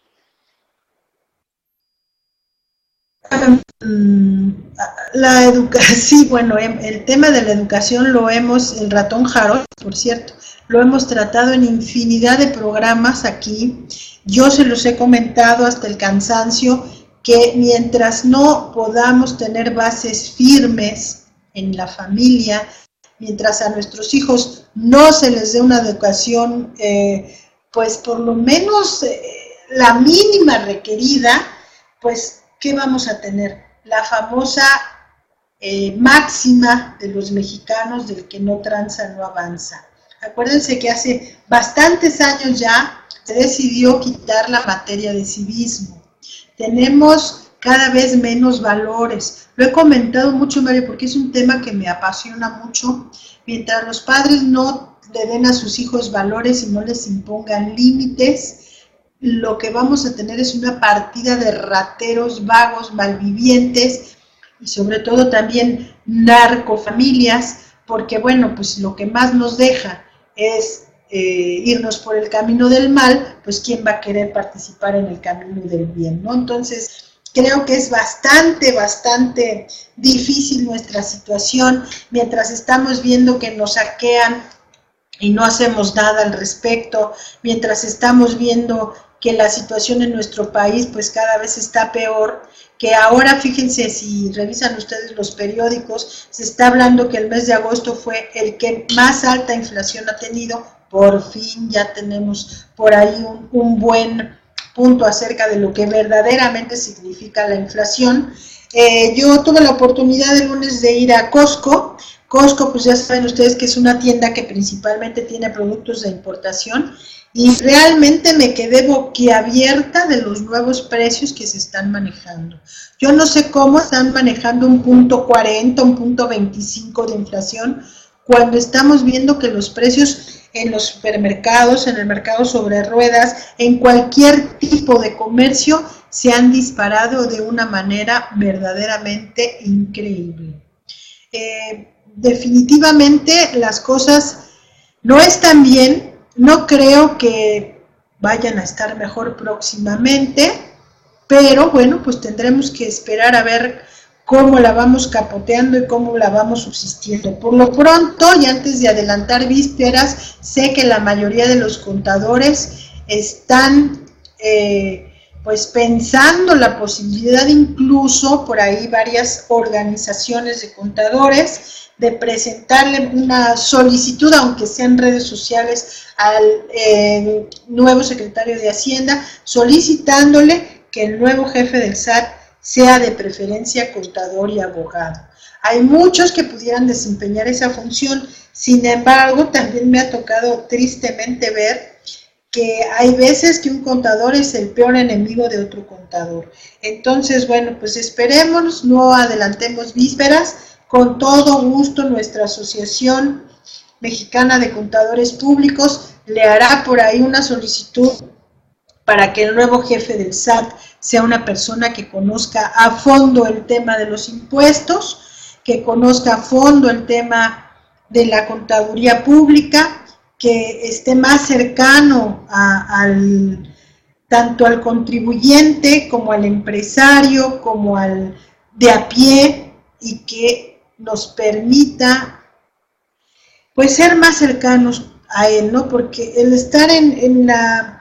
La educación, sí, bueno, el tema de la educación lo hemos, el ratón Harold, por cierto, lo hemos tratado en infinidad de programas aquí. Yo se los he comentado hasta el cansancio que mientras no podamos tener bases firmes en la familia, mientras a nuestros hijos no se les dé una educación, eh, pues por lo menos eh, la mínima requerida, pues ¿qué vamos a tener? La famosa eh, máxima de los mexicanos del que no tranza no avanza. Acuérdense que hace bastantes años ya se decidió quitar la materia de civismo. Tenemos cada vez menos valores. Lo he comentado mucho, Mario, porque es un tema que me apasiona mucho. Mientras los padres no le den a sus hijos valores y no les impongan límites, lo que vamos a tener es una partida de rateros, vagos, malvivientes y sobre todo también narcofamilias, porque bueno, pues lo que más nos deja es eh, irnos por el camino del mal, pues quién va a querer participar en el camino del bien, ¿no? Entonces, creo que es bastante, bastante difícil nuestra situación, mientras estamos viendo que nos saquean y no hacemos nada al respecto, mientras estamos viendo que la situación en nuestro país pues cada vez está peor, que ahora fíjense, si revisan ustedes los periódicos, se está hablando que el mes de agosto fue el que más alta inflación ha tenido. Por fin ya tenemos por ahí un, un buen punto acerca de lo que verdaderamente significa la inflación. Eh, yo tuve la oportunidad el lunes de ir a Costco. Costco, pues ya saben ustedes que es una tienda que principalmente tiene productos de importación, y realmente me quedé boquiabierta de los nuevos precios que se están manejando. Yo no sé cómo están manejando un punto cuarenta, un punto veinticinco de inflación, cuando estamos viendo que los precios en los supermercados, en el mercado sobre ruedas, en cualquier tipo de comercio, se han disparado de una manera verdaderamente increíble. Eh, definitivamente las cosas no están bien. No creo que vayan a estar mejor próximamente, pero bueno, pues tendremos que esperar a ver cómo la vamos capoteando y cómo la vamos subsistiendo. Por lo pronto, y antes de adelantar vísperas, sé que la mayoría de los contadores están eh, pues pensando la posibilidad, incluso por ahí varias organizaciones de contadores, de presentarle una solicitud, aunque sea en redes sociales, al eh, nuevo secretario de Hacienda, solicitándole que el nuevo jefe del S A T sea de preferencia contador y abogado. Hay muchos que pudieran desempeñar esa función, sin embargo, también me ha tocado tristemente ver que hay veces que un contador es el peor enemigo de otro contador. Entonces, bueno, pues esperemos, no adelantemos vísperas. Con todo gusto, nuestra Asociación Mexicana de Contadores Públicos le hará por ahí una solicitud para que el nuevo jefe del S A T sea una persona que conozca a fondo el tema de los impuestos, que conozca a fondo el tema de la contaduría pública, que esté más cercano a, al, tanto al contribuyente como al empresario, como al de a pie, y que nos permita pues ser más cercanos a él, ¿no? Porque el estar en, en, la,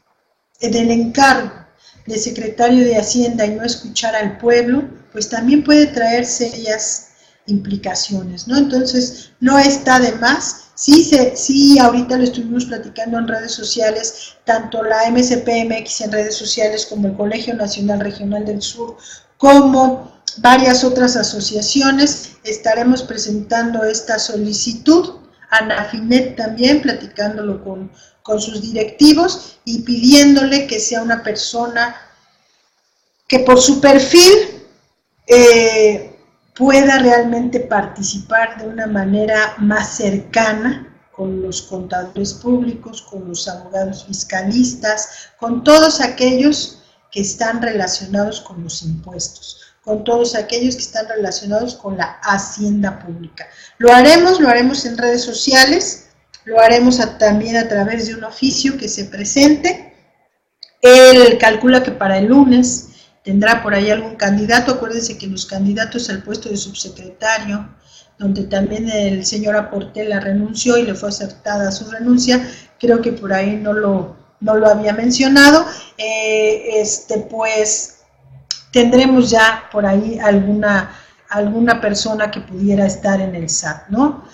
en el encargo de secretario de Hacienda y no escuchar al pueblo, pues también puede traer serias implicaciones, ¿no? Entonces, no está de más. Sí, se, sí, ahorita lo estuvimos platicando en redes sociales, tanto la M C P M X en redes sociales como el Colegio Nacional Regional del Sur, como varias otras asociaciones, estaremos presentando esta solicitud. Anafinet también, platicándolo con, con sus directivos y pidiéndole que sea una persona que por su perfil eh, pueda realmente participar de una manera más cercana con los contadores públicos, con los abogados fiscalistas, con todos aquellos que están relacionados con los impuestos. con todos aquellos que están relacionados con la hacienda pública. Lo haremos, lo haremos en redes sociales, lo haremos a, también a través de un oficio que se presente. Él calcula que para el lunes tendrá por ahí algún candidato. Acuérdense que los candidatos al puesto de subsecretario, donde también el señor Aportela renunció y le fue aceptada su renuncia, creo que por ahí no lo, no lo había mencionado, eh, este pues tendremos ya por ahí alguna, alguna persona que pudiera estar en el S A T, ¿no?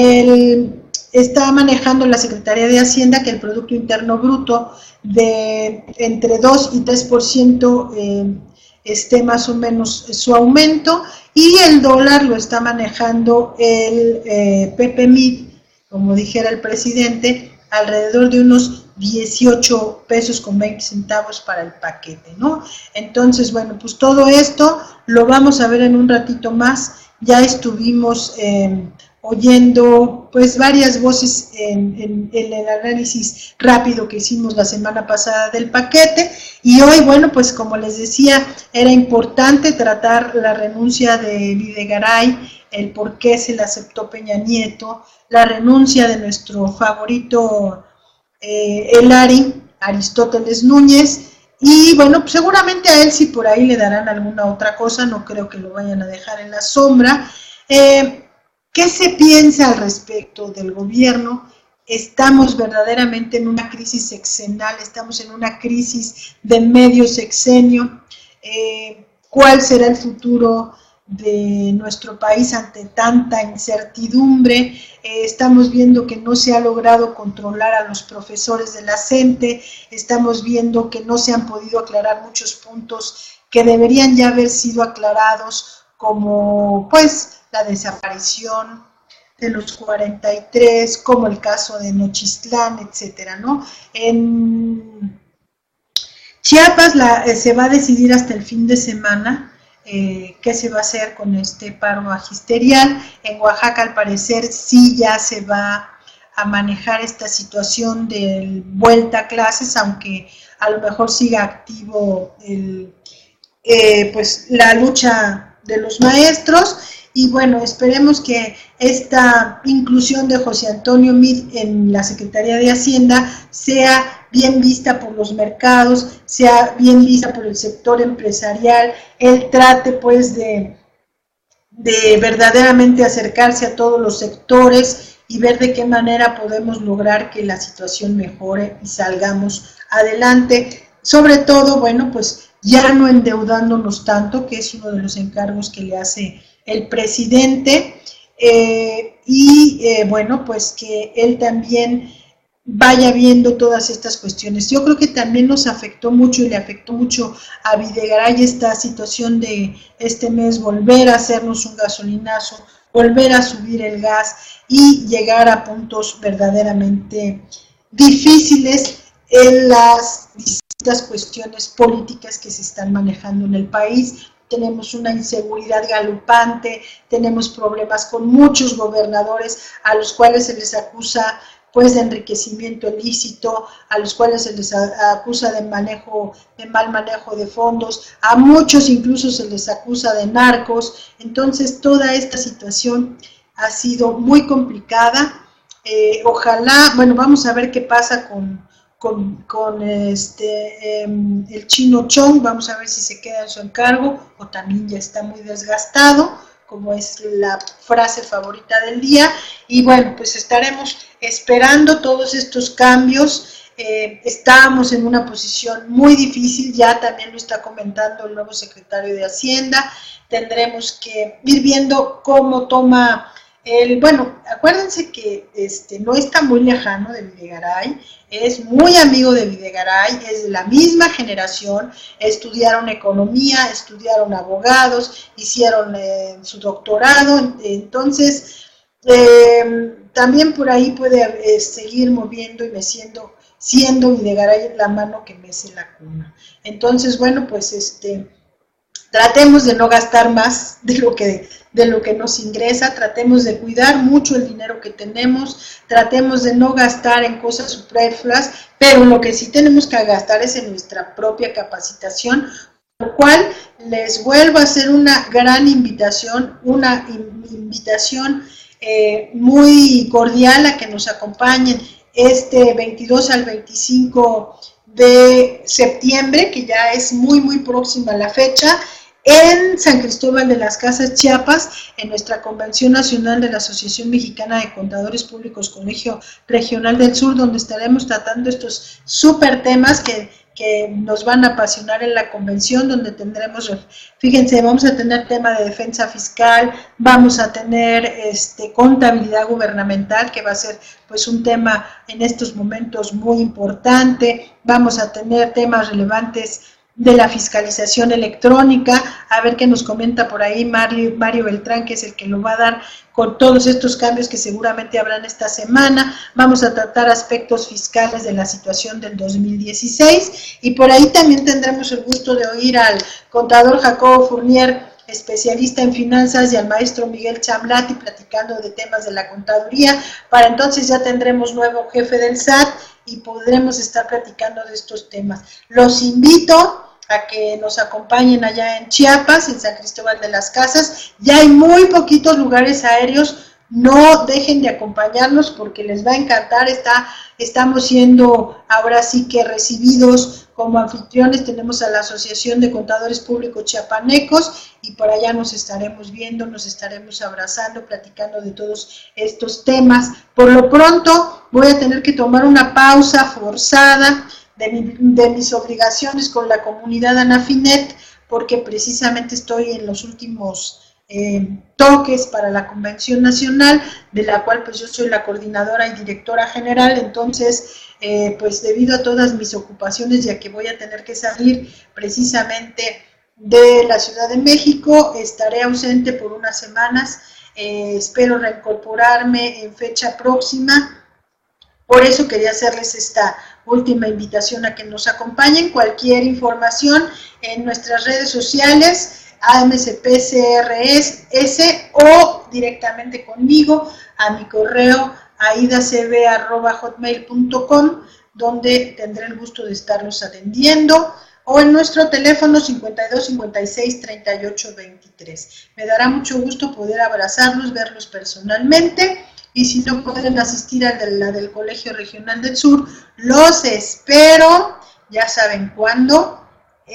Él está manejando la Secretaría de Hacienda que el Producto Interno Bruto de entre dos y tres por ciento eh, esté más o menos su aumento, y el dólar lo está manejando el eh, P P M I D, como dijera el presidente, alrededor de unos dieciocho pesos con veinte centavos para el paquete, ¿no? Entonces, bueno, pues todo esto lo vamos a ver en un ratito más. Ya estuvimos eh, oyendo pues varias voces en, en, en el análisis rápido que hicimos la semana pasada del paquete, y hoy, bueno, pues como les decía, era importante tratar la renuncia de Videgaray, el por qué se le aceptó Peña Nieto, la renuncia de nuestro favorito eh, el Ari, Aristóteles Núñez, y bueno, pues seguramente a él sí por ahí le darán alguna otra cosa, no creo que lo vayan a dejar en la sombra. Eh, ¿Qué se piensa al respecto del gobierno? Estamos verdaderamente en una crisis sexenal, estamos en una crisis de medio sexenio. Eh, ¿Cuál será el futuro de nuestro país ante tanta incertidumbre? Eh, estamos viendo que no se ha logrado controlar a los profesores de la CENTE, estamos viendo que no se han podido aclarar muchos puntos que deberían ya haber sido aclarados, como pues la desaparición de los cuarenta y tres, como el caso de Nochistlán, etcétera, ¿no? En Chiapas la, eh, se va a decidir hasta el fin de semana Eh, qué se va a hacer con este paro magisterial. En Oaxaca, al parecer, sí ya se va a manejar esta situación de vuelta a clases, aunque a lo mejor siga activo el, eh, pues, la lucha de los maestros. Y bueno, esperemos que esta inclusión de José Antonio Meade en la Secretaría de Hacienda sea bien vista por los mercados, sea bien vista por el sector empresarial, él trate pues de, de verdaderamente acercarse a todos los sectores y ver de qué manera podemos lograr que la situación mejore y salgamos adelante. Sobre todo, bueno, pues ya no endeudándonos tanto, que es uno de los encargos que le hace el presidente, eh, y eh, bueno, pues que él también vaya viendo todas estas cuestiones. Yo creo que también nos afectó mucho y le afectó mucho a Videgaray esta situación de este mes volver a hacernos un gasolinazo, volver a subir el gas y llegar a puntos verdaderamente difíciles en las distintas cuestiones políticas que se están manejando en el país. Tenemos una inseguridad galopante, tenemos problemas con muchos gobernadores a los cuales se les acusa pues de enriquecimiento ilícito, a los cuales se les acusa de manejo, de mal manejo de fondos, a muchos incluso se les acusa de narcos. Entonces toda esta situación ha sido muy complicada. Eh, ojalá, bueno, vamos a ver qué pasa con, con, con este, eh, el Chino Chong, vamos a ver si se queda en su encargo o también ya está muy desgastado, como es la frase favorita del día. Y bueno, pues estaremos esperando todos estos cambios. Eh, estamos en una posición muy difícil, ya también lo está comentando el nuevo secretario de Hacienda. Tendremos que ir viendo cómo toma el, bueno, acuérdense que este, no está muy lejano de Videgaray, es muy amigo de Videgaray, es de la misma generación, estudiaron economía, estudiaron abogados, hicieron eh, su doctorado, entonces eh, también por ahí puede eh, seguir moviendo y meciendo, siendo Videgaray la mano que mece la cuna. Entonces, bueno, pues este, tratemos de no gastar más de lo que de lo que nos ingresa, tratemos de cuidar mucho el dinero que tenemos, tratemos de no gastar en cosas superfluas, pero lo que sí tenemos que gastar es en nuestra propia capacitación, lo cual les vuelvo a hacer una gran invitación, una invitación eh, muy cordial a que nos acompañen este veintidós al veinticinco de septiembre, que ya es muy muy próxima la fecha, en San Cristóbal de las Casas, Chiapas, en nuestra Convención Nacional de la Asociación Mexicana de Contadores Públicos, Colegio Regional del Sur, donde estaremos tratando estos súper temas que, que nos van a apasionar en la convención, donde tendremos, fíjense, vamos a tener tema de defensa fiscal, vamos a tener este, contabilidad gubernamental, que va a ser pues un tema en estos momentos muy importante, vamos a tener temas relevantes de la fiscalización electrónica, a ver qué nos comenta por ahí Mario, Mario Beltrán, que es el que lo va a dar con todos estos cambios que seguramente habrán esta semana. Vamos a tratar aspectos fiscales de la situación del dos mil dieciséis, y por ahí también tendremos el gusto de oír al contador Jacobo Fournier, especialista en finanzas, y al maestro Miguel Chamlati platicando de temas de la contaduría. Para entonces ya tendremos nuevo jefe del S A T y podremos estar platicando de estos temas. Los invito a que nos acompañen allá en Chiapas, en San Cristóbal de las Casas. Ya hay muy poquitos lugares aéreos, no dejen de acompañarnos porque les va a encantar. Está, estamos siendo ahora sí que recibidos como anfitriones, tenemos a la Asociación de Contadores Públicos Chiapanecos, y por allá nos estaremos viendo, nos estaremos abrazando, platicando de todos estos temas. Por lo pronto voy a tener que tomar una pausa forzada de, mi, de mis obligaciones con la comunidad Anafinet, porque precisamente estoy en los últimos eh, toques para la Convención Nacional, de la cual pues yo soy la coordinadora y directora general. Entonces eh, pues debido a todas mis ocupaciones, ya que voy a tener que salir precisamente de la Ciudad de México, estaré ausente por unas semanas, eh, espero reincorporarme en fecha próxima. Por eso quería hacerles esta última invitación a que nos acompañen. Cualquier información en nuestras redes sociales, A M C P C R S, o directamente conmigo a mi correo aidacb arroba hotmail punto com, donde tendré el gusto de estarlos atendiendo, o en nuestro teléfono cincuenta y dos, cincuenta y seis, treinta y ocho, veintitrés. Me dará mucho gusto poder abrazarlos, verlos personalmente, y si no pueden asistir a la del Colegio Regional del Sur, los espero, ya saben cuándo,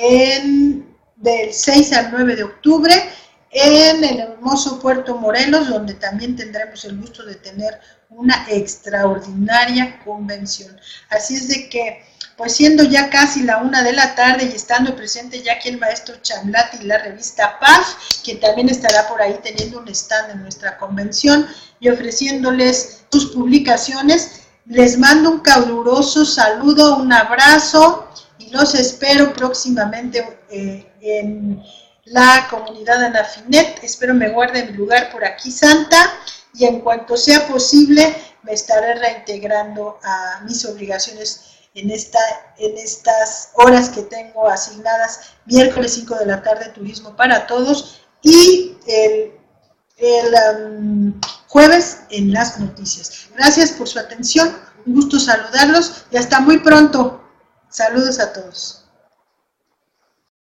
en, del seis al nueve de octubre, en el hermoso Puerto Morelos, donde también tendremos el gusto de tener una extraordinaria convención. Así es de que, pues siendo ya casi la una de la tarde y estando presente ya aquí el maestro Chamlati y la revista P A F, que también estará por ahí teniendo un stand en nuestra convención y ofreciéndoles sus publicaciones, les mando un caluroso saludo, un abrazo, y los espero próximamente eh, en la comunidad Anafinet. Espero me guarde mi lugar por aquí, Santa, y en cuanto sea posible me estaré reintegrando a mis obligaciones en, esta, en estas horas que tengo asignadas, miércoles cinco de la tarde, Turismo para Todos, y el, el um, jueves en las noticias. Gracias por su atención, un gusto saludarlos y hasta muy pronto. Saludos a todos.